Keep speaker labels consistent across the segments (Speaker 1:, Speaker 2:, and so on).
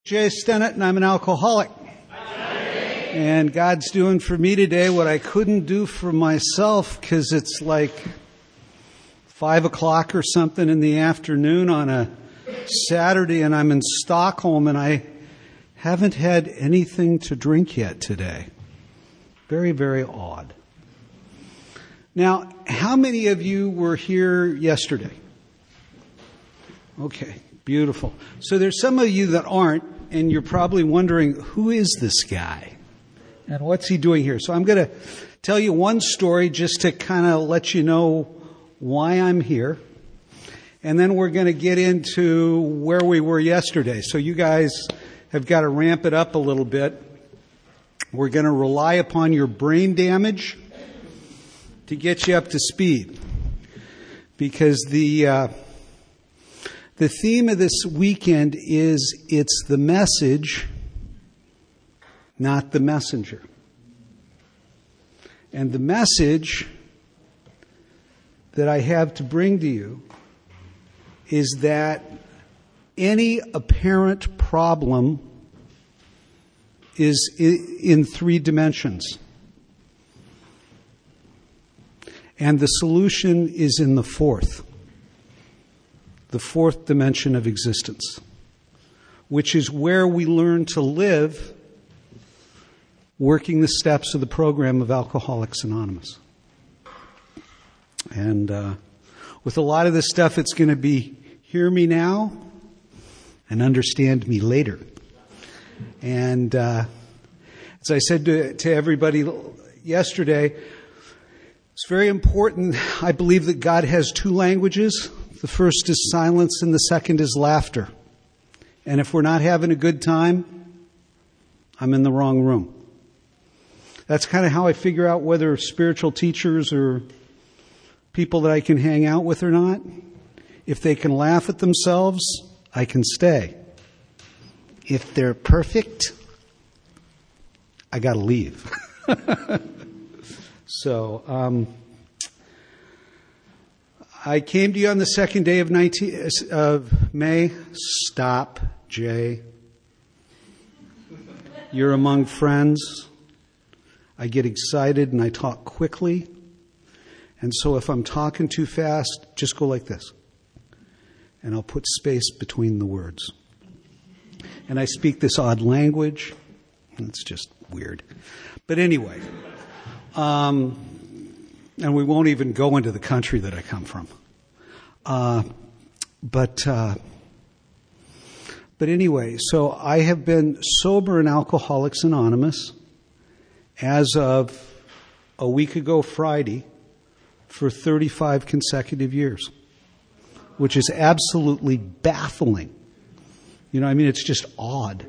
Speaker 1: Jay Stennett, and I'm an alcoholic. And God's doing for me today what I couldn't do for myself because it's like 5 o'clock or something in the afternoon on a Saturday, and I'm in Stockholm, and I haven't had anything to drink yet today. Very, very odd. Now, how many of you were here yesterday? Okay, beautiful. So there's some of you that aren't, and you're probably wondering, who is this guy? And what's he doing here? So I'm going to tell you one story just to kind of let you know why I'm here. And then we're going to get into where we were yesterday. So you guys have got to ramp it up a little bit. We're going to rely upon your brain damage to get you up to speed. Because the theme of this weekend is it's the message, not the messenger. And the message that I have to bring to you is that any apparent problem is in 3 dimensions. And the solution is in the 4th dimension of existence, which is where we learn to live working the steps of the program of Alcoholics Anonymous. And with a lot of this stuff, it's going to be hear me now and understand me later. And as I said to everybody yesterday, it's very important. I believe that God has 2 languages. The first is silence and the second is laughter. And if we're not having a good time, I'm in the wrong room. That's kind of how I figure out whether spiritual teachers are people that I can hang out with or not. If they can laugh at themselves, I can stay. If they're perfect, I got to leave. So, I came to you on the 2nd day of May. Stop, Jay. You're among friends. I get excited and I talk quickly. And so if I'm talking too fast, just go like this. And I'll put space between the words. And I speak this odd language. And it's just weird. But anyway, and we won't even go into the country that I come from. But anyway, so I have been sober in Alcoholics Anonymous as of a week ago Friday for 35 consecutive years, which is absolutely baffling. You know, I mean, it's just odd.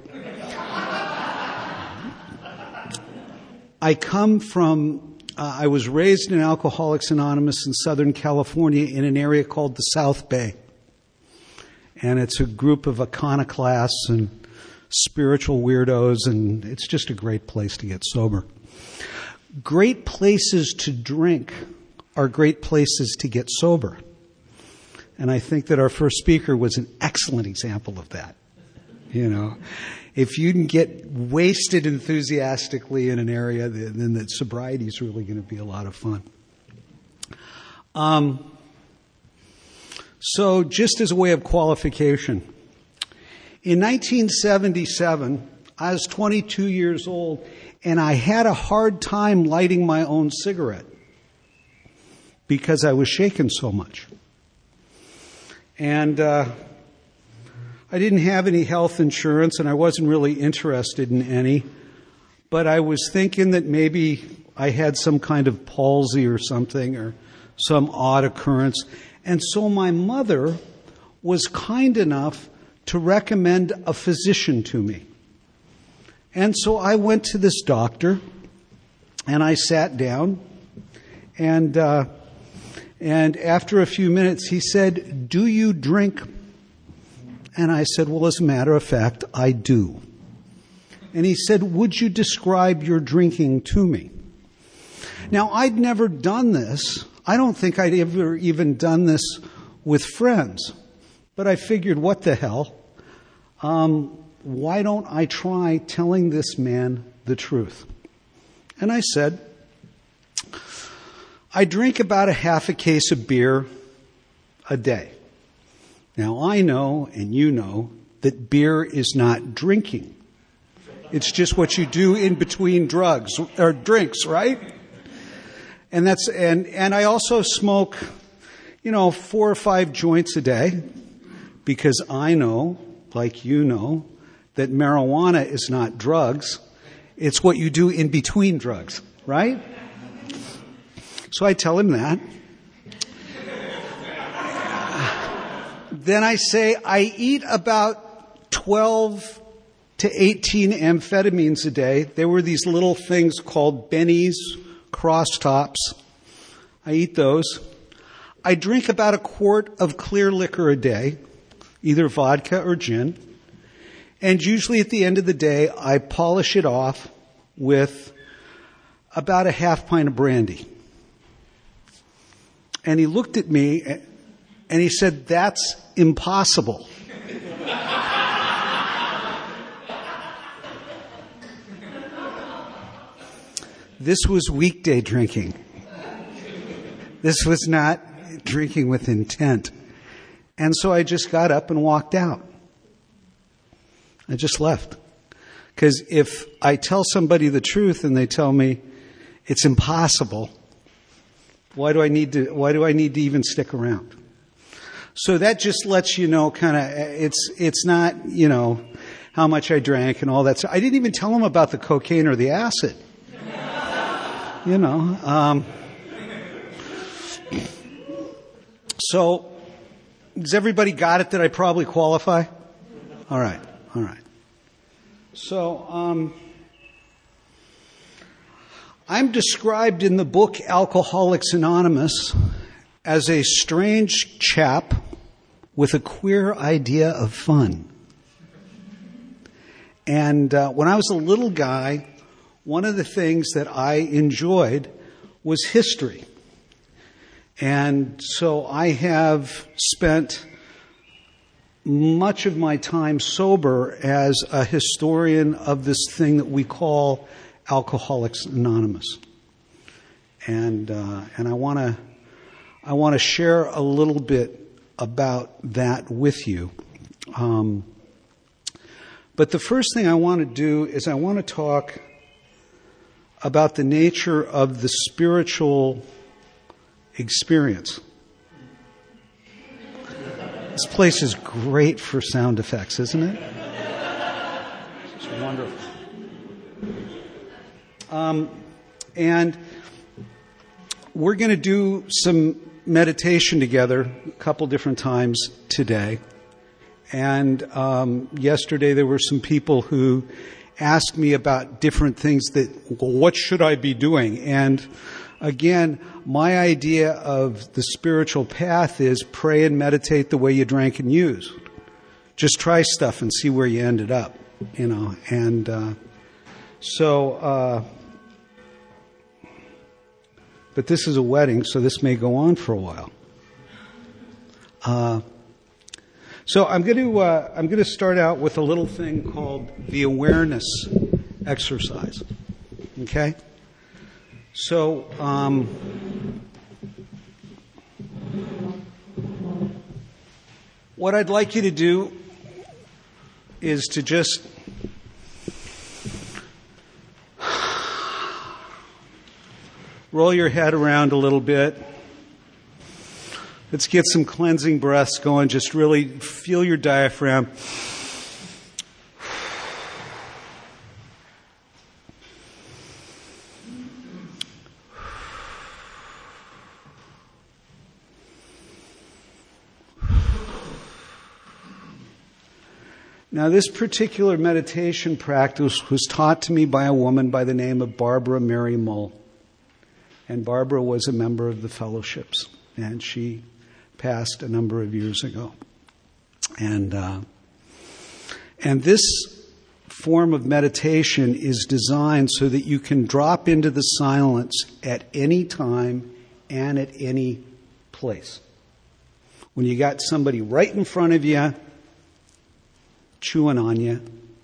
Speaker 1: I come from, I was raised in Alcoholics Anonymous in Southern California in an area called the South Bay. And it's a group of iconoclasts and spiritual weirdos, and it's just a great place to get sober. Great places to drink are great places to get sober. And I think that our first speaker was an excellent example of that. You know, if you can get wasted enthusiastically in an area, then that sobriety is really going to be a lot of fun. So just as a way of qualification, in 1977, I was 22 years old, and I had a hard time lighting my own cigarette because I was shaking so much. And I didn't have any health insurance, and I wasn't really interested in any. But I was thinking that maybe I had some kind of palsy or something, or some odd occurrence. And so my mother was kind enough to recommend a physician to me. And so I went to this doctor, and I sat down, and after a few minutes, he said, "Do you drink?" And I said, "Well, as a matter of fact, I do." And he said, "Would you describe your drinking to me?" Now, I'd never done this. I don't think I'd ever even done this with friends. But I figured, what the hell? why don't I try telling this man the truth? And I said, I drink about a half a case of beer a day. Now I know, and you know, that beer is not drinking. It's just what you do in between drugs or drinks, right? And I also smoke, 4 or 5 joints a day, because I know, like you know, that marijuana is not drugs. It's what you do in between drugs, right? So I tell him that. Then I say I eat about 12 to 18 amphetamines a day. There were these little things called Benny's cross tops. I eat those. I drink about a quart of clear liquor a day, either vodka or gin. And usually at the end of the day, I polish it off with about a half pint of brandy. And he looked at me and he said, "That's impossible." This was weekday drinking. This was not drinking with intent. And so I just got up and walked out. I just left. Because if I tell somebody the truth and they tell me it's impossible, why do I need to even stick around? So that just lets you know it's not, how much I drank and all that. So I didn't even tell them about the cocaine or the acid. So, does everybody got it that I probably qualify? All right. So, I'm described in the book Alcoholics Anonymous as a strange chap with a queer idea of fun. And when I was a little guy, one of the things that I enjoyed was history. And so I have spent much of my time sober as a historian of this thing that we call Alcoholics Anonymous. And I want to share a little bit about that with you. But the first thing I want to do is I want to talk about the nature of the spiritual experience. This place is great for sound effects, isn't it? It's wonderful. And we're going to do some meditation together a couple different times today. And yesterday there were some people who asked me about different things what should I be doing? And again, my idea of the spiritual path is pray and meditate the way you drank and use. Just try stuff and see where you ended up, And but this is a wedding, so this may go on for a while. So I'm going to start out with a little thing called the awareness exercise. Okay? So what I'd like you to do is to just roll your head around a little bit. Let's get some cleansing breaths going. Just really feel your diaphragm. Now, this particular meditation practice was taught to me by a woman by the name of Barbara Mary Mull. And Barbara was a member of the fellowships, and she passed a number of years ago. And this form of meditation is designed so that you can drop into the silence at any time and at any place. When you got somebody right in front of you, chewing on you,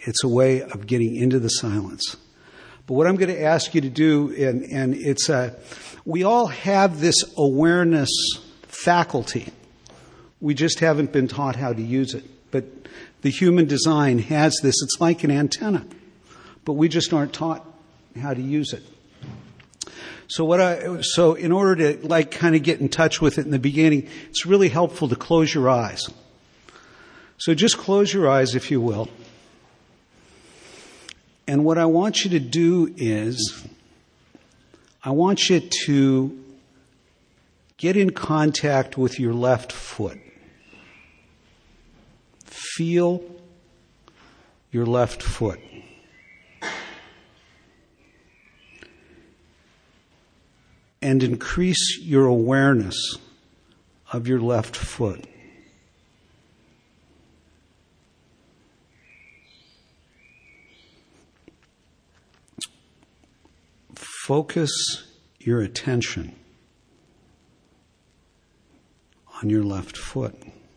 Speaker 1: It's a way of getting into the silence. But what I'm going to ask you to do, and it's we all have this awareness faculty. We just haven't been taught how to use it. But the human design has this. It's like an antenna. But we just aren't taught how to use it. So in order to kind of get in touch with it in the beginning, it's really helpful to close your eyes. So just close your eyes, if you will. And what I want you to do is, I want you to get in contact with your left foot. Feel your left foot. And increase your awareness of your left foot. Focus your attention on your left foot.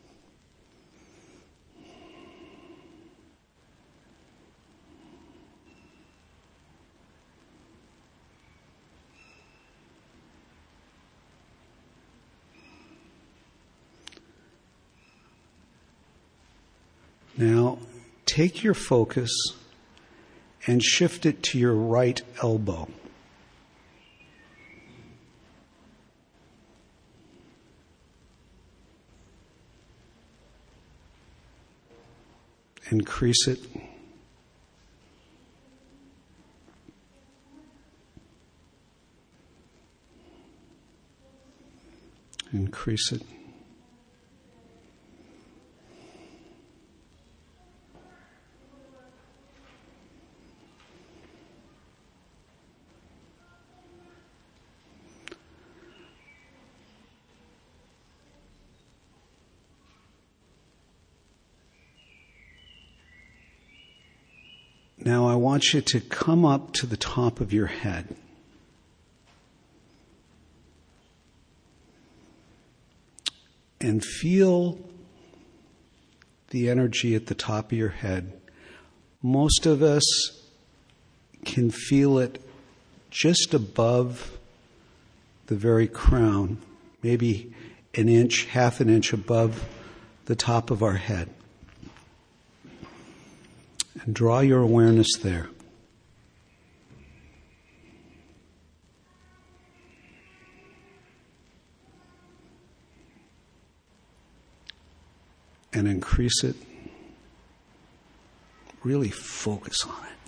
Speaker 1: Now, take your focus and shift it to your right elbow. Increase it. Increase it. Now I want you to come up to the top of your head. And feel the energy at the top of your head. Most of us can feel it just above the very crown, maybe an inch, half an inch above the top of our head. And draw your awareness there. And increase it. Really focus on it.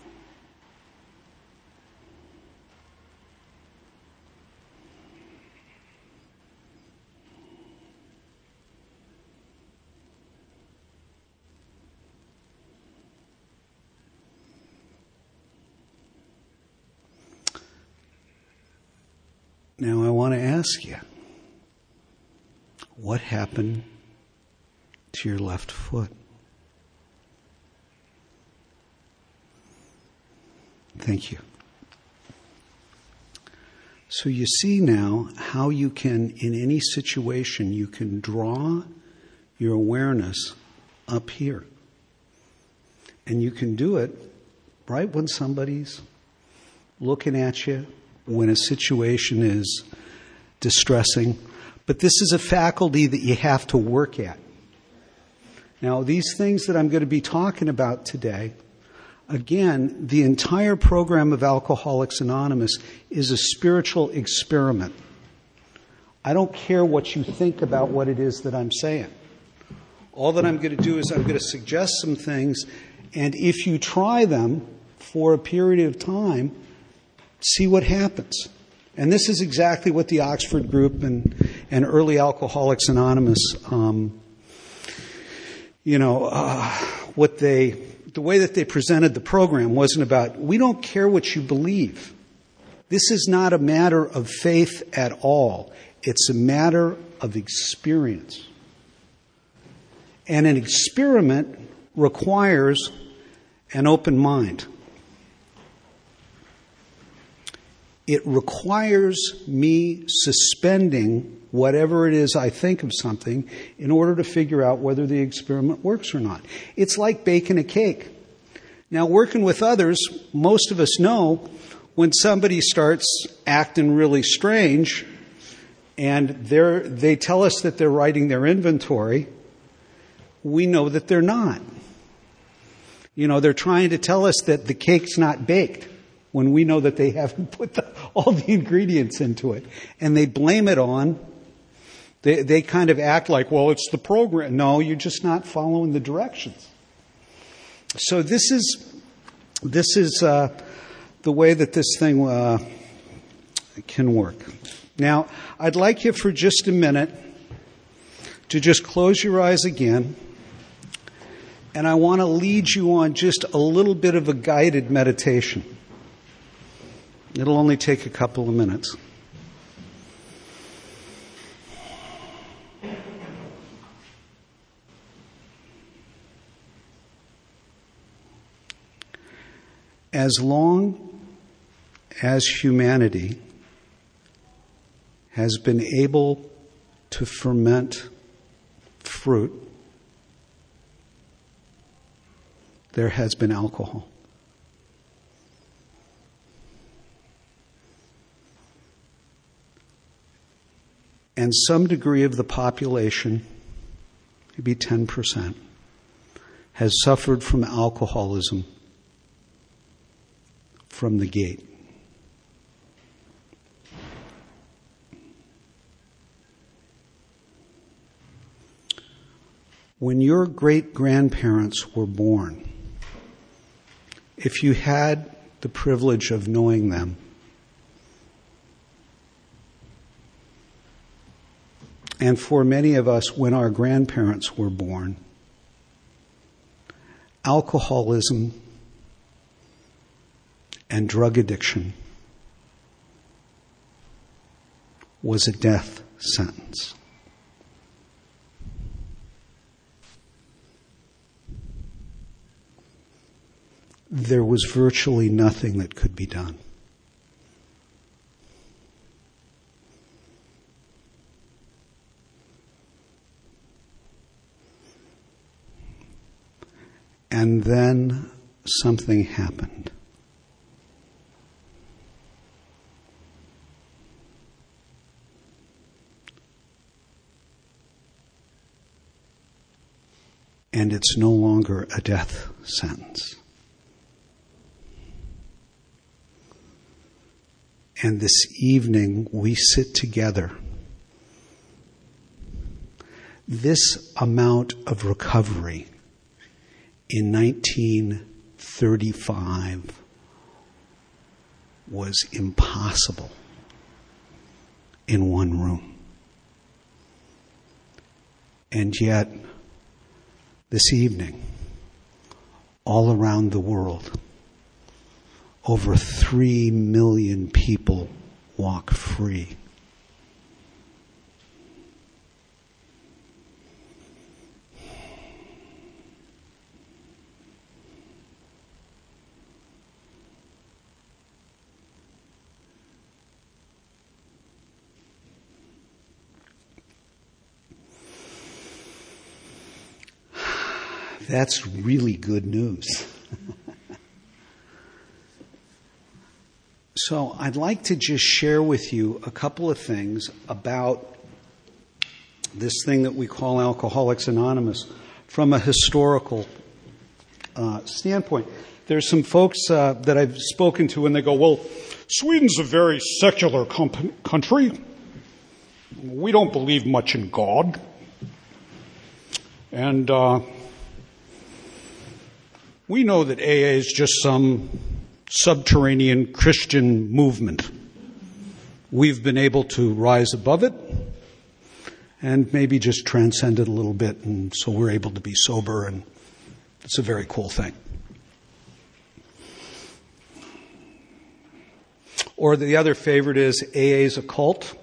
Speaker 1: Now I want to ask you, what happened to your left foot? Thank you. So you see now how you can, in any situation, you can draw your awareness up here. And you can do it right when somebody's looking at you, when a situation is distressing. But this is a faculty that you have to work at. Now, these things that I'm going to be talking about today, again, the entire program of Alcoholics Anonymous is a spiritual experiment. I don't care what you think about what it is that I'm saying. All that I'm going to do is I'm going to suggest some things, and if you try them for a period of time, see what happens. And this is exactly what the Oxford group and early Alcoholics Anonymous, the way that they presented the program wasn't about, we don't care what you believe. This is not a matter of faith at all. It's a matter of experience. And an experiment requires an open mind. It requires me suspending whatever it is I think of something in order to figure out whether the experiment works or not. It's like baking a cake. Now, working with others, most of us know when somebody starts acting really strange and they tell us that they're writing their inventory, we know that they're not. They're trying to tell us that the cake's not baked when we know that they haven't put all the ingredients into it. And they blame it on, they kind of act like, well, it's the program. No, you're just not following the directions. So this is the way that this thing can work. Now, I'd like you for just a minute to just close your eyes again, and I want to lead you on just a little bit of a guided meditation. It'll only take a couple of minutes. As long as humanity has been able to ferment fruit, there has been alcohol. And some degree of the population, maybe 10%, has suffered from alcoholism from the gate. When your great-grandparents were born, if you had the privilege of knowing them, and for many of us, when our grandparents were born, alcoholism and drug addiction was a death sentence. There was virtually nothing that could be done. And then something happened. And it's no longer a death sentence. And this evening we sit together. This amount of recovery in 1935 was impossible in one room. And yet, this evening, all around the world, over 3 million people walk free. That's really good news. So I'd like to just share with you a couple of things about this thing that we call Alcoholics Anonymous from a historical standpoint. There's some folks that I've spoken to and they go, well, Sweden's a very secular country. We don't believe much in God. And we know that AA is just some subterranean Christian movement. We've been able to rise above it and maybe just transcend it a little bit, and so we're able to be sober, and it's a very cool thing. Or the other favorite is AA's a cult.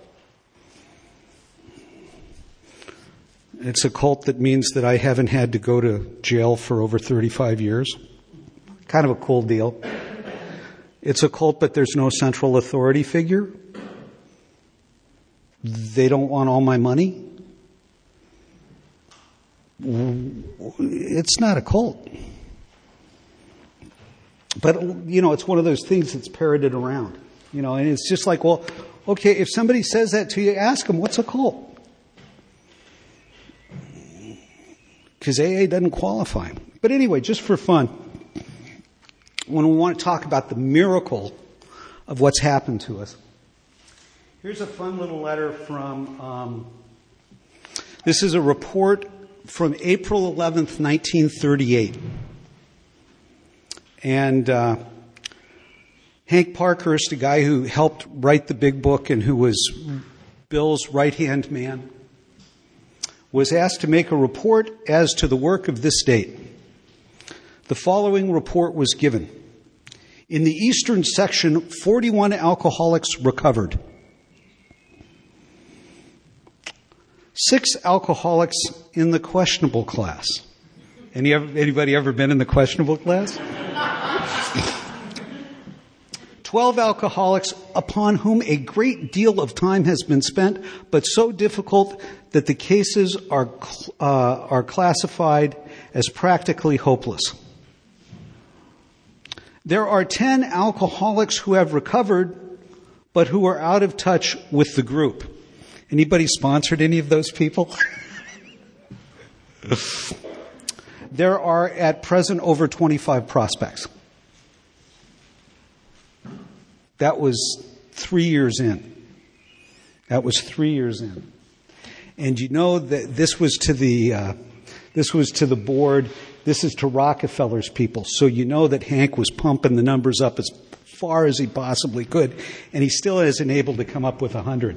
Speaker 1: It's a cult that means that I haven't had to go to jail for over 35 years. Kind of a cool deal. It's a cult, but there's no central authority figure. They don't want all my money. It's not a cult. But, it's one of those things that's parroted around. And it's just like, well, okay, if somebody says that to you, ask them, what's a cult? Because AA doesn't qualify. But anyway, just for fun, when we want to talk about the miracle of what's happened to us, here's a fun little letter from, this is a report from April 11th, 1938. And Hank Parkhurst, a guy who helped write the big book and who was Bill's right-hand man, was asked to make a report as to the work of this date. The following report was given. In the eastern section, 41 alcoholics recovered. 6 alcoholics in the questionable class. Anybody ever been in the questionable class? 12 alcoholics upon whom a great deal of time has been spent, but so difficult that the cases are classified as practically hopeless. There are 10 alcoholics who have recovered, but who are out of touch with the group. Anybody sponsored any of those people? There are at present over 25 prospects. That was 3 years in. And you know that this was to the board. This is to Rockefeller's people. So you know that Hank was pumping the numbers up as far as he possibly could, and he still isn't able to come up with 100.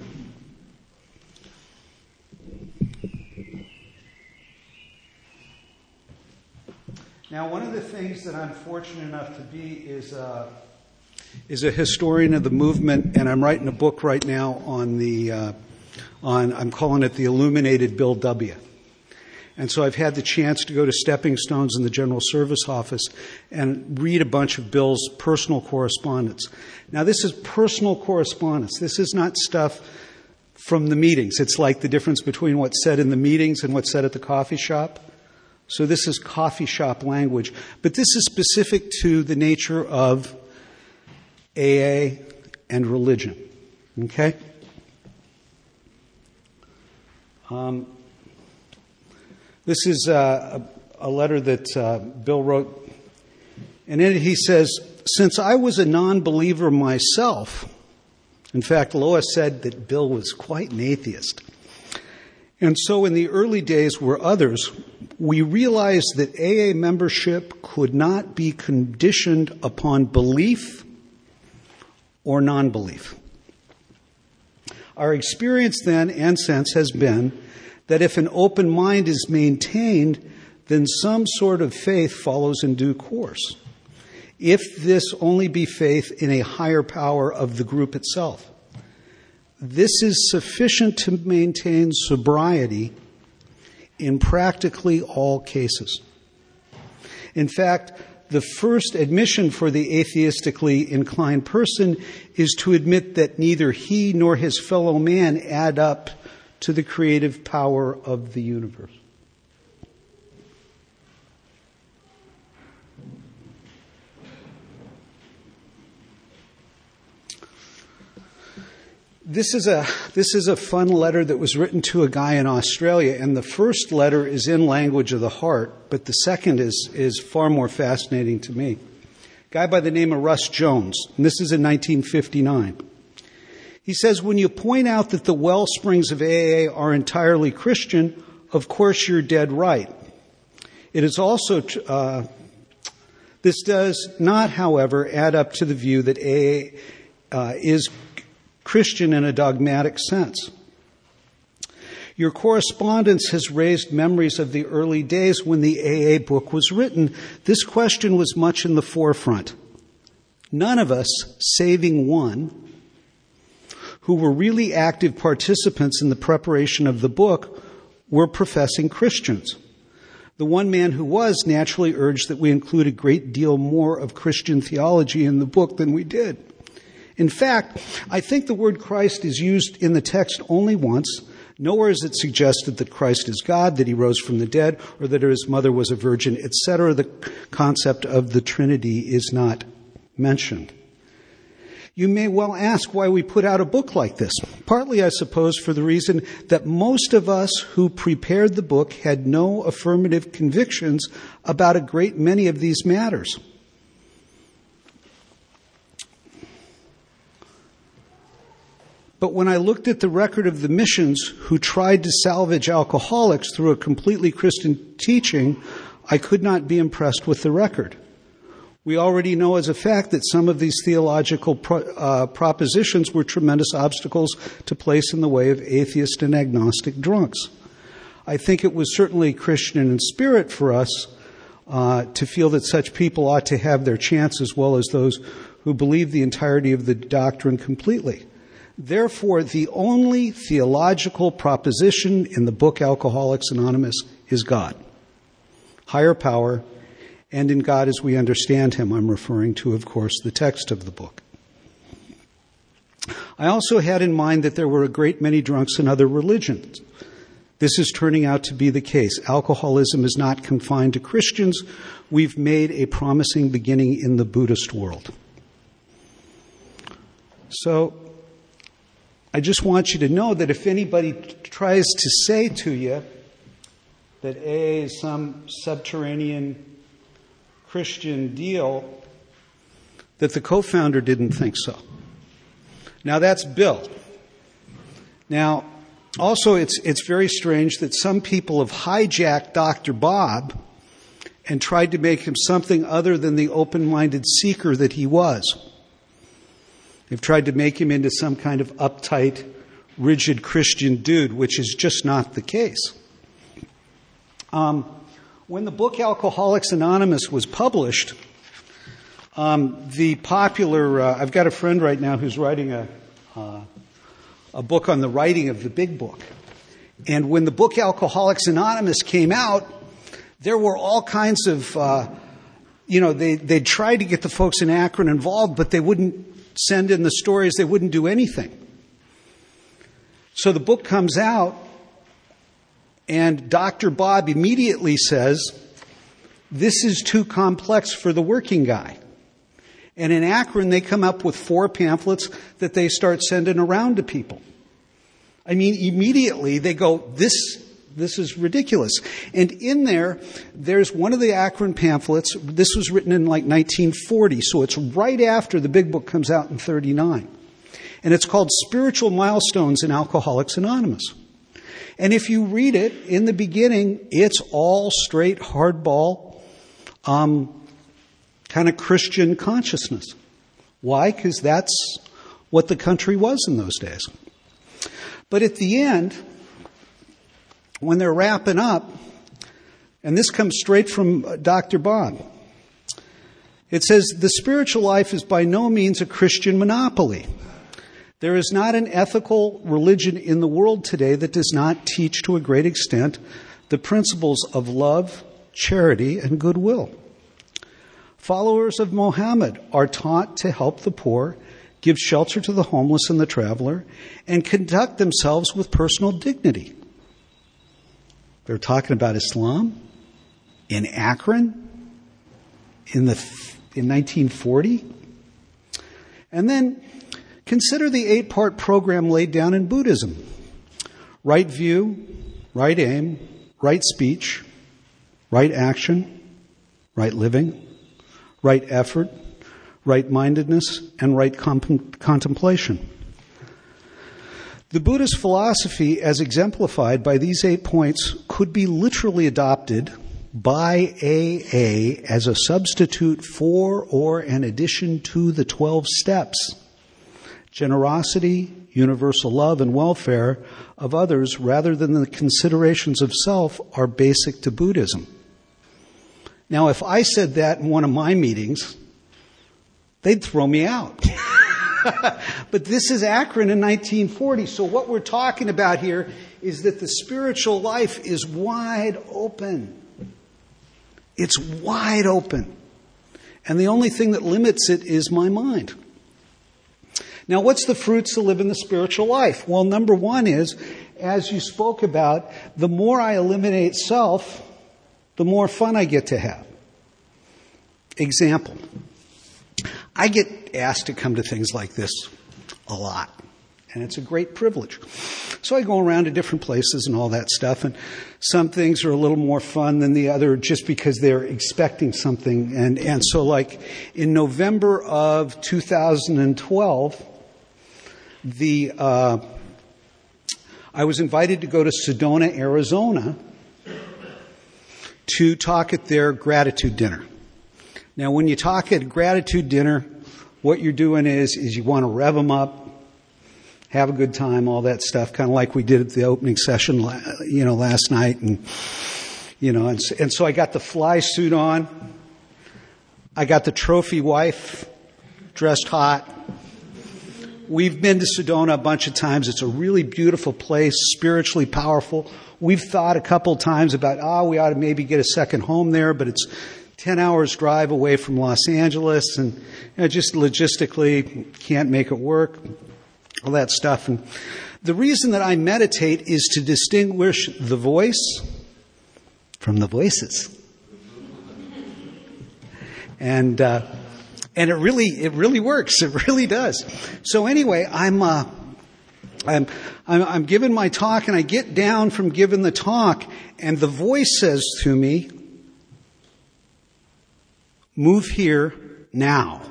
Speaker 1: Now, one of the things that I'm fortunate enough to be is a historian of the movement, and I'm writing a book right now on I'm calling it the Illuminated Bill W. And so I've had the chance to go to Stepping Stones in the General Service Office and read a bunch of Bill's personal correspondence. Now, this is personal correspondence. This is not stuff from the meetings. It's like the difference between what's said in the meetings and what's said at the coffee shop. So this is coffee shop language. But this is specific to the nature of AA and religion. Okay? This is a letter that Bill wrote. And in it he says, since I was a non-believer myself, in fact, Lois said that Bill was quite an atheist. And so in the early days were others, we realized that AA membership could not be conditioned upon belief or non-belief. Our experience then and since has been that if an open mind is maintained, then some sort of faith follows in due course. If this only be faith in a higher power of the group itself. This is sufficient to maintain sobriety in practically all cases. In fact, the first admission for the atheistically inclined person is to admit that neither he nor his fellow man add up to the creative power of the universe. This is a fun letter that was written to a guy in Australia, and the first letter is in language of the heart, but the second is far more fascinating to me. A guy by the name of Russ Jones, and this is in 1959. He says, when you point out that the well springs of AA are entirely Christian, of course you're dead right. It is also, this does not, however, add up to the view that AA is Christian in a dogmatic sense. Your correspondence has raised memories of the early days when the AA book was written. This question was much in the forefront. None of us, saving one, who were really active participants in the preparation of the book, were professing Christians. The one man who was naturally urged that we include a great deal more of Christian theology in the book than we did. In fact, I think the word Christ is used in the text only once. Nowhere is it suggested that Christ is God, that he rose from the dead, or that his mother was a virgin, etc. The concept of the Trinity is not mentioned. You may well ask why we put out a book like this. Partly, I suppose, for the reason that most of us who prepared the book had no affirmative convictions about a great many of these matters. But when I looked at the record of the missions who tried to salvage alcoholics through a completely Christian teaching, I could not be impressed with the record. We already know as a fact that some of these theological propositions were tremendous obstacles to place in the way of atheist and agnostic drunks. I think it was certainly Christian in spirit for us to feel that such people ought to have their chance as well as those who believe the entirety of the doctrine completely. Therefore, the only theological proposition in the book Alcoholics Anonymous is God, higher power, and in God as we understand Him. I'm referring to, of course, the text of the book. I also had in mind that there were a great many drunks in other religions. This is turning out to be the case. Alcoholism is not confined to Christians. We've made a promising beginning in the Buddhist world. So, I just want you to know that if anybody tries to say to you that AA is some subterranean Christian deal, that the co-founder didn't think so. Now that's Bill. Now, also it's very strange that some people have hijacked Dr. Bob and tried to make him something other than the open-minded seeker that he was. They've tried to make him into some kind of uptight, rigid Christian dude, which is just not the case. When the book Alcoholics Anonymous was published, the popular, I've got a friend right now who's writing a book on the writing of the big book. And when the book Alcoholics Anonymous came out, there were all kinds of, they tried to get the folks in Akron involved, but they wouldn't send in the stories, they wouldn't do anything. So the book comes out, and Dr. Bob immediately says, this is too complex for the working guy. And in Akron, they come up with 4 pamphlets that they start sending around to people. I mean, immediately they go, this is ridiculous. And in there's one of the Akron pamphlets. This was written in like 1940, so it's right after the big book comes out in 1939. And it's called Spiritual Milestones in Alcoholics Anonymous. And if you read it, in the beginning, it's all straight hardball, kind of Christian consciousness. Why? Because that's what the country was in those days. But at the end, when they're wrapping up, and this comes straight from Dr. Bob, it says, the spiritual life is by no means a Christian monopoly. There is not an ethical religion in the world today that does not teach to a great extent the principles of love, charity, and goodwill. Followers of Mohammed are taught to help the poor, give shelter to the homeless and the traveler, and conduct themselves with personal dignity. They're talking about Islam in Akron in 1940. And then consider the 8-part program laid down in Buddhism. Right view, right aim, right speech, right action, right living, right effort, right mindedness, and right contemplation. The Buddhist philosophy, as exemplified by these 8 points, could be literally adopted by AA as a substitute for or an addition to the 12 steps. Generosity, universal love, and welfare of others rather than the considerations of self are basic to Buddhism. Now, if I said that in one of my meetings, they'd throw me out. But this is Akron in 1940. So what we're talking about here is that the spiritual life is wide open. It's wide open. And the only thing that limits it is my mind. Now, what's the fruits to live in the spiritual life? Well, number one is, as you spoke about, the more I eliminate self, the more fun I get to have. Example. I get asked to come to things like this a lot, and it's a great privilege. So I go around to different places and all that stuff, and some things are a little more fun than the other just because they're expecting something. And so like in November of 2012, I was invited to go to Sedona, Arizona to talk at their gratitude dinner. Now, when you talk at a gratitude dinner, what you're doing is you want to rev them up, have a good time, all that stuff, kind of like we did at the opening session, last night. And so I got the fly suit on. I got the trophy wife dressed hot. We've been to Sedona a bunch of times. It's a really beautiful place, spiritually powerful. We've thought a couple times about, we ought to maybe get a second home there, but it's 10 hours drive away from Los Angeles, and just logistically can't make it work, all that stuff. And the reason that I meditate is to distinguish the voice from the voices. And it really works. It really does. So anyway, I'm giving my talk, and I get down from giving the talk, and the voice says to me, "Move here now."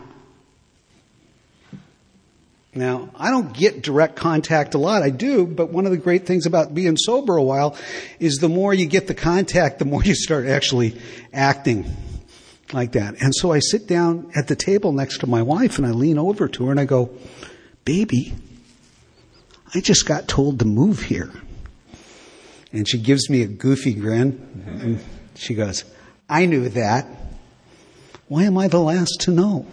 Speaker 1: Now, I don't get direct contact a lot. I do, but one of the great things about being sober a while is the more you get the contact, the more you start actually acting like that. And so I sit down at the table next to my wife, and I lean over to her and I go, "Baby, I just got told to move here." And she gives me a goofy grin, and she goes, "I knew that. Why am I the last to know?"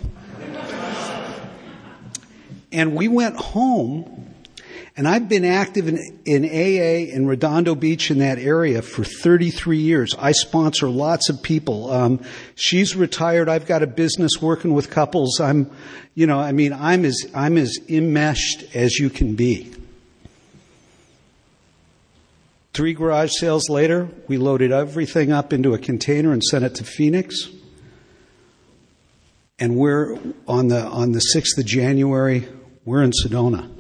Speaker 1: And we went home, and I've been active in AA in Redondo Beach in that area for 33 years. I sponsor lots of people. She's retired. I've got a business working with couples. I'm as enmeshed as you can be. 3 garage sales later, we loaded everything up into a container and sent it to Phoenix. And we're on the 6th of January, we're in Sedona.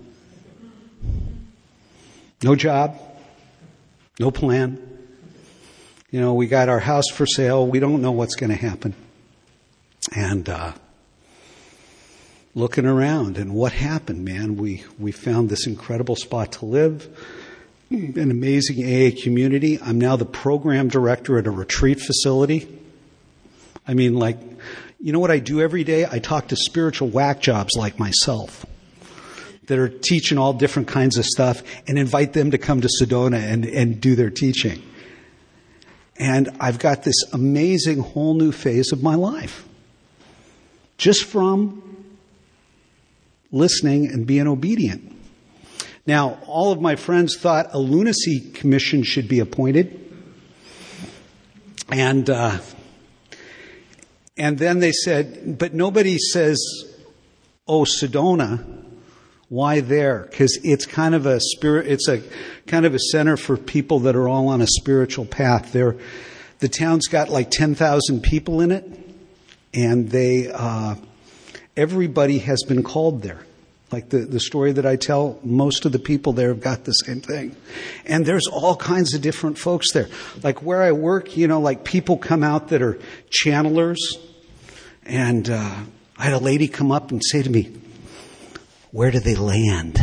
Speaker 1: No job, no plan. We got our house for sale. We don't know what's going to happen. And looking around, and what happened, man? We found this incredible spot to live, an amazing AA community. I'm now the program director at a retreat facility. You know what I do every day? I talk to spiritual whack jobs like myself that are teaching all different kinds of stuff and invite them to come to Sedona and do their teaching. And I've got this amazing whole new phase of my life just from listening and being obedient. Now, all of my friends thought a lunacy commission should be appointed. And then they said, but nobody says, "Oh, Sedona, why there?" Because it's kind of a center for people that are all on a spiritual path. The town's got like 10,000 people in it, and everybody has been called there. Like the story that I tell, most of the people there have got the same thing. And there's all kinds of different folks there. Like where I work, people come out that are channelers. And I had a lady come up and say to me, "Where do they land?"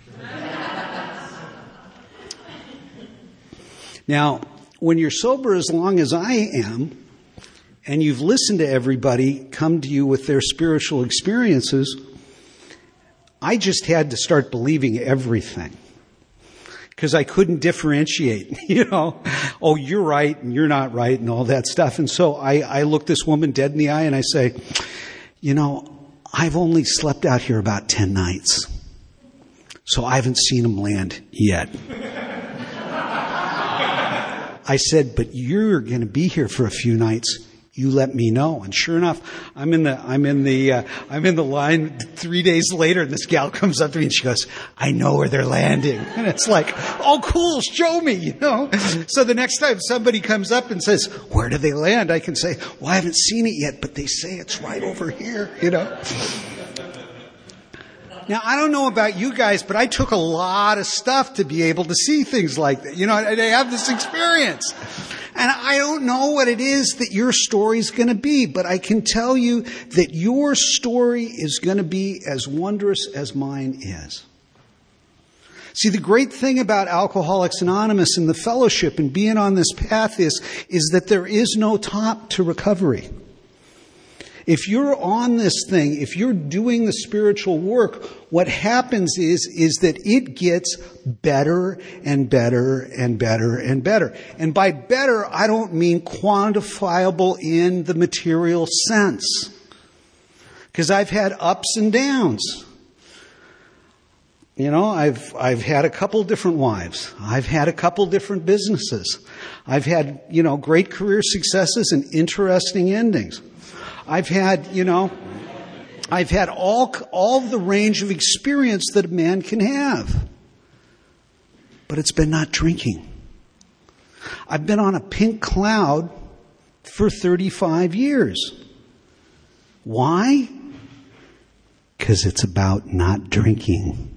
Speaker 1: Now, when you're sober as long as I am, and you've listened to everybody come to you with their spiritual experiences, I just had to start believing everything. Because I couldn't differentiate, oh, you're right and you're not right and all that stuff. And so I look this woman dead in the eye and I say, I've only slept out here about 10 nights. So I haven't seen them land yet. I said, but you're going to be here for a few nights. You let me know. And sure enough, I'm in the line 3 days later, and this gal comes up to me and she goes, I know where they're landing. And it's like, oh cool, show me, you know. So the next time somebody comes up and says, where do they land? I can say, well, I haven't seen it yet, but they say it's right over here, you know. Now, I don't know about you guys, but I took a lot of stuff to be able to see things like that. You know, I have this experience. And I don't know what it is that your story's going to be, but I can tell you that your story is going to be as wondrous as mine is. See, the great thing about Alcoholics Anonymous and the fellowship and being on this path is that there is no top to recovery. If you're on this thing, if you're doing the spiritual work, what happens is that it gets better and better and better and better. And by better, I don't mean quantifiable in the material sense. Because I've had ups and downs. You know, I've had a couple different wives. I've had a couple different businesses. I've had, you know, great career successes and interesting endings. I've had all the range of experience that a man can have. But it's been not drinking. I've been on a pink cloud for 35 years. Why? Because it's about not drinking.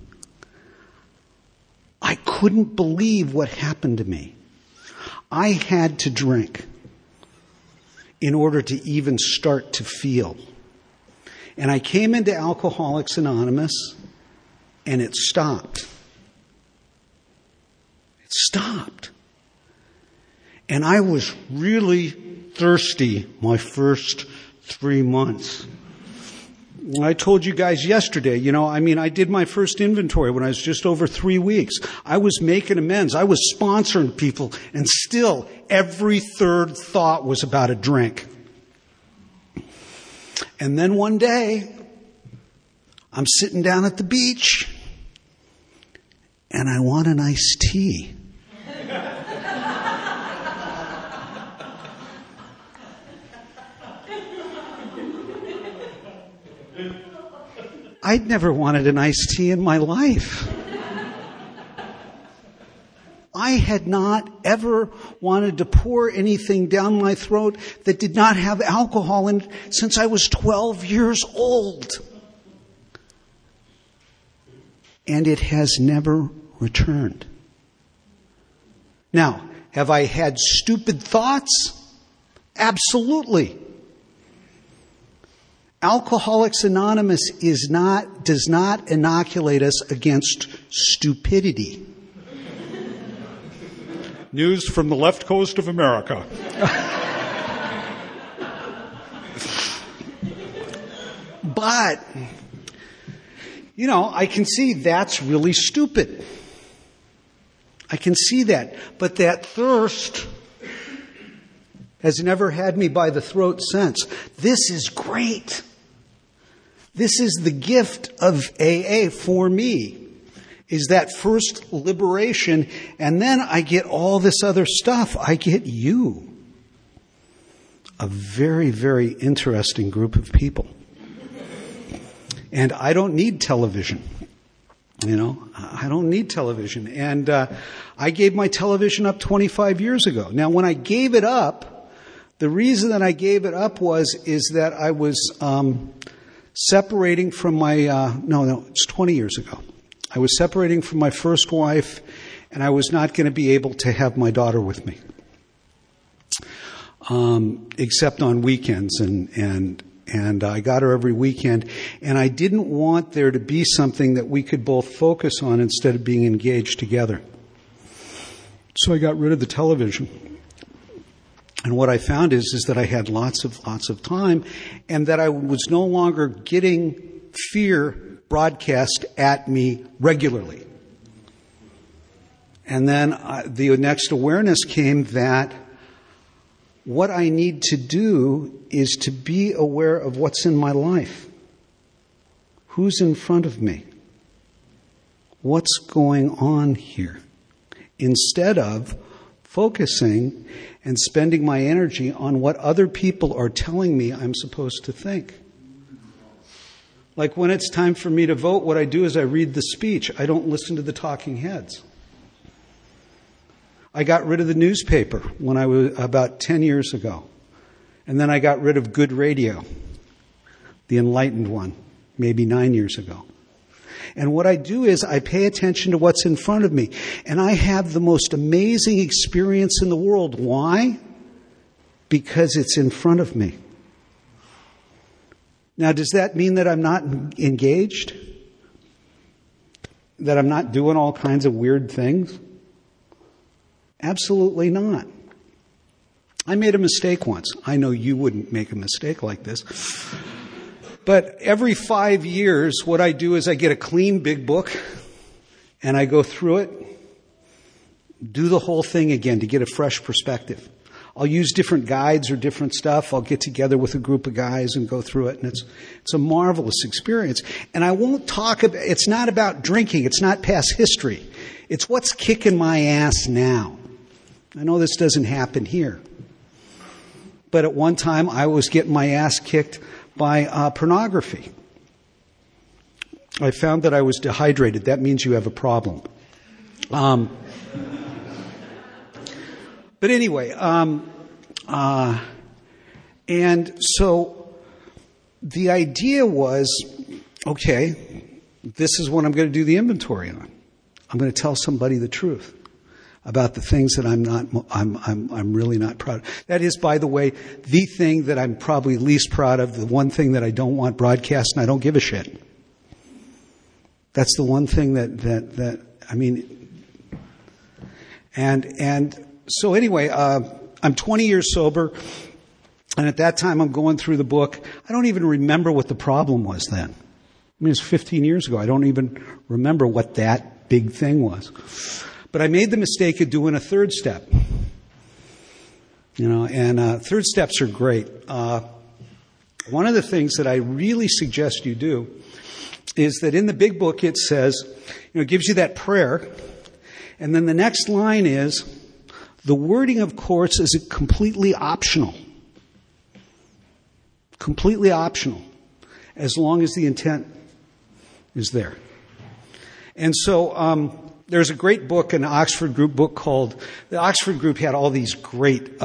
Speaker 1: I couldn't believe what happened to me. I had to drink in order to even start to feel. And I came into Alcoholics Anonymous, and it stopped. It stopped. And I was really thirsty my first 3 months. I told you guys yesterday, I did my first inventory when I was just over 3 weeks. I was making amends. I was sponsoring people, and still every third thought was about a drink. And then one day, I'm sitting down at the beach, and I want an iced tea. I'd never wanted an iced tea in my life. I had not ever wanted to pour anything down my throat that did not have alcohol in it since I was 12 years old. And it has never returned. Now, have I had stupid thoughts? Absolutely. Alcoholics Anonymous does not inoculate us against stupidity. News from the left coast of America. But, I can see that's really stupid. I can see that. But that thirst has never had me by the throat since. This is great. This is the gift of AA for me, is that first liberation, and then I get all this other stuff. I get you. A very, very interesting group of people. And I don't need television. I don't need television. And I gave my television up 25 years ago. Now, when I gave it up, the reason that I gave it up is that I was separating from my, it's 20 years ago. I was separating from my first wife, and I was not going to be able to have my daughter with me, except on weekends, and I got her every weekend, and I didn't want there to be something that we could both focus on instead of being engaged together. So I got rid of the television. And what I found is that I had lots of time, and that I was no longer getting fear broadcast at me regularly. And then the next awareness came that what I need to do is to be aware of what's in my life. Who's in front of me? What's going on here? Instead of focusing and spending my energy on what other people are telling me I'm supposed to think. Like when it's time for me to vote, what I do is I read the speech. I don't listen to the talking heads. I got rid of the newspaper when I was about 10 years ago. And then I got rid of good radio, the enlightened one, maybe 9 years ago. And what I do is I pay attention to what's in front of me. And I have the most amazing experience in the world. Why? Because it's in front of me. Now, does that mean that I'm not engaged? That I'm not doing all kinds of weird things? Absolutely not. I made a mistake once. I know you wouldn't make a mistake like this. But every 5 years, what I do is I get a clean big book and I go through it, do the whole thing again to get a fresh perspective. I'll use different guides or different stuff. I'll get together with a group of guys and go through it. And it's a marvelous experience. And I won't talk about, it's not about drinking. It's not past history. It's what's kicking my ass now. I know this doesn't happen here. But at one time, I was getting my ass kicked by pornography. I found that I was dehydrated. That means you have a problem. But anyway, and so the idea was, okay, this is what I'm going to do the inventory on. I'm going to tell somebody the truth about the things that I'm really not proud of. That is, by the way, the thing that I'm probably least proud of, the one thing that I don't want broadcast, and I don't give a shit. That's the one thing that I mean, and so anyway, I'm 20 years sober, and at that time I'm going through the book. I don't even remember what the problem was then. I mean, it's 15 years ago. I don't even remember what that big thing was. But I made the mistake of doing a third step. And third steps are great. One of the things that I really suggest you do is that in the big book it says, it gives you that prayer, and then the next line is, the wording, of course, is completely optional. Completely optional, as long as the intent is there. And so there's a great book, an Oxford Group book called, the Oxford Group had all these great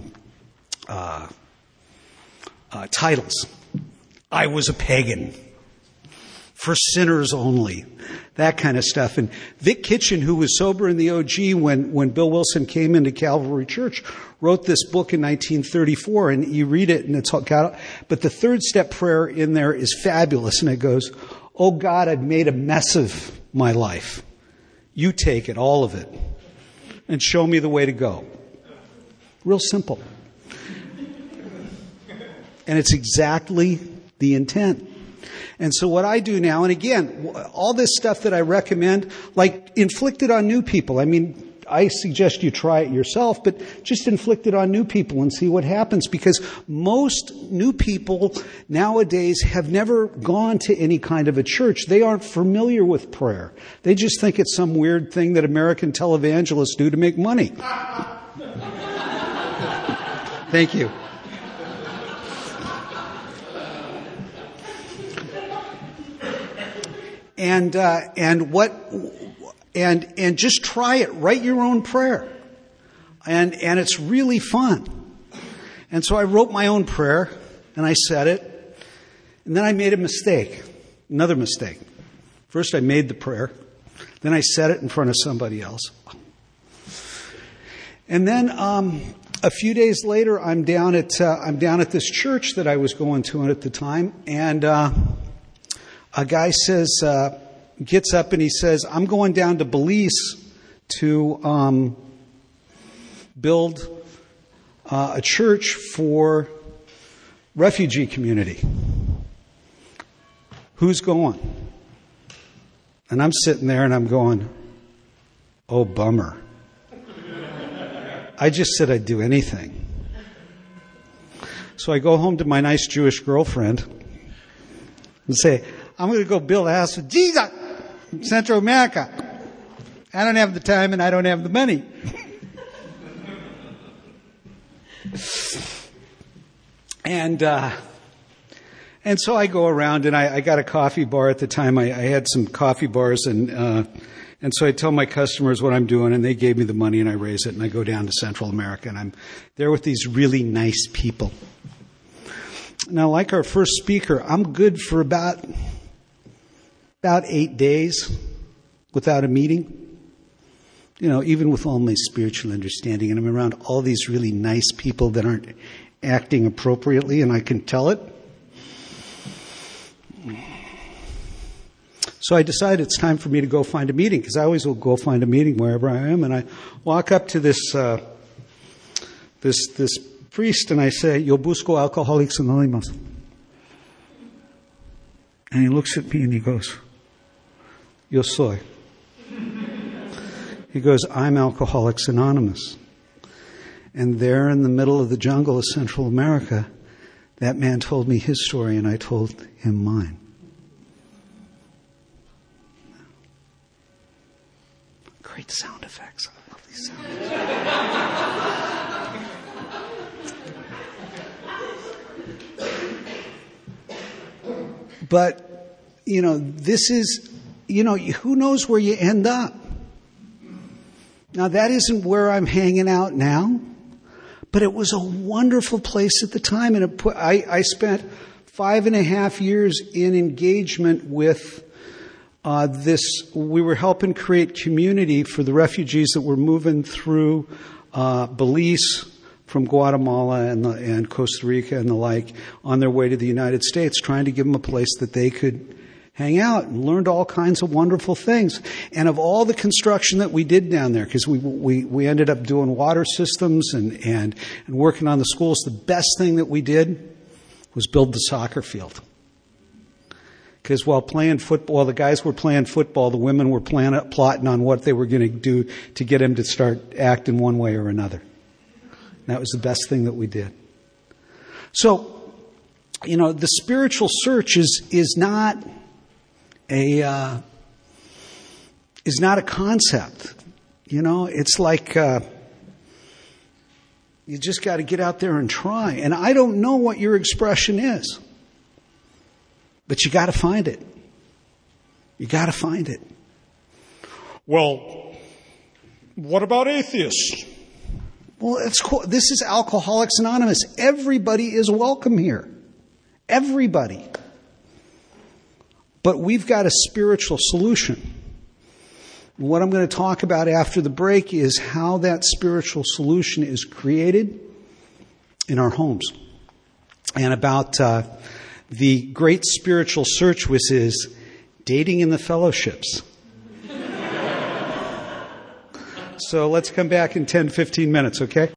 Speaker 1: titles. I Was a Pagan. For Sinners Only. That kind of stuff. And Vic Kitchen, who was sober in the OG when Bill Wilson came into Calvary Church, wrote this book in 1934, and you read it and it's all got, but the third step prayer in there is fabulous, and it goes, oh God, I've made a mess of my life. You take it, all of it, and show me the way to go. Real simple. And it's exactly the intent. And so what I do now, and again, all this stuff that I recommend, like inflict it on new people. I mean, I suggest you try it yourself, but just inflict it on new people and see what happens, because most new people nowadays have never gone to any kind of a church. They aren't familiar with prayer. They just think it's some weird thing that American televangelists do to make money. Thank you. And just try it. Write your own prayer. And it's really fun. And so I wrote my own prayer and I said it. And then I made a mistake. Another mistake. First I made the prayer. Then I said it in front of somebody else. And then a few days later I'm down at this church that I was going to at the time, and a guy says, gets up and he says, I'm going down to Belize to build a church for refugee community. Who's going? And I'm sitting there and I'm going, oh, bummer. I just said I'd do anything. So I go home to my nice Jewish girlfriend and say, I'm going to go build a house for Jesus in Central America. I don't have the time and I don't have the money. And so I go around, and I got a coffee bar at the time. I had some coffee bars, and so I tell my customers what I'm doing, and they gave me the money, and I raise it, and I go down to Central America, and I'm there with these really nice people. Now, like our first speaker, I'm good for about 8 days without a meeting. Even with all my spiritual understanding, and I'm around all these really nice people that aren't acting appropriately, and I can tell it. So I decided it's time for me to go find a meeting, because I always will go find a meeting wherever I am. And I walk up to this priest, and I say, "Yo busco Alcoholics Anonymous." And he looks at me and he goes, "Yo soy." He goes, "I'm Alcoholics Anonymous." And there in the middle of the jungle of Central America, that man told me his story, and I told him mine. Great sound effects. I love these sound effects. But, this is, who knows where you end up? Now, that isn't where I'm hanging out now, but it was a wonderful place at the time. And I spent 5.5 years in engagement with we were helping create community for the refugees that were moving through Belize from Guatemala and Costa Rica and the like on their way to the United States, trying to give them a place that they could hang out, and learned all kinds of wonderful things. And of all the construction that we did down there, because we ended up doing water systems and working on the schools, the best thing that we did was build the soccer field. Because while the guys were playing football, the women were plotting on what they were going to do to get him to start acting one way or another. And that was the best thing that we did. So, the spiritual search is not a concept. It's like you just got to get out there and try. And I don't know what your expression is, but you got to find it. You got to find it.
Speaker 2: Well, what about atheists?
Speaker 1: Well, it's cool. This is Alcoholics Anonymous. Everybody is welcome here. Everybody. But we've got a spiritual solution. What I'm going to talk about after the break is how that spiritual solution is created in our homes. And about the great spiritual search, which is dating in the fellowships. So let's come back in 10, 15 minutes, okay?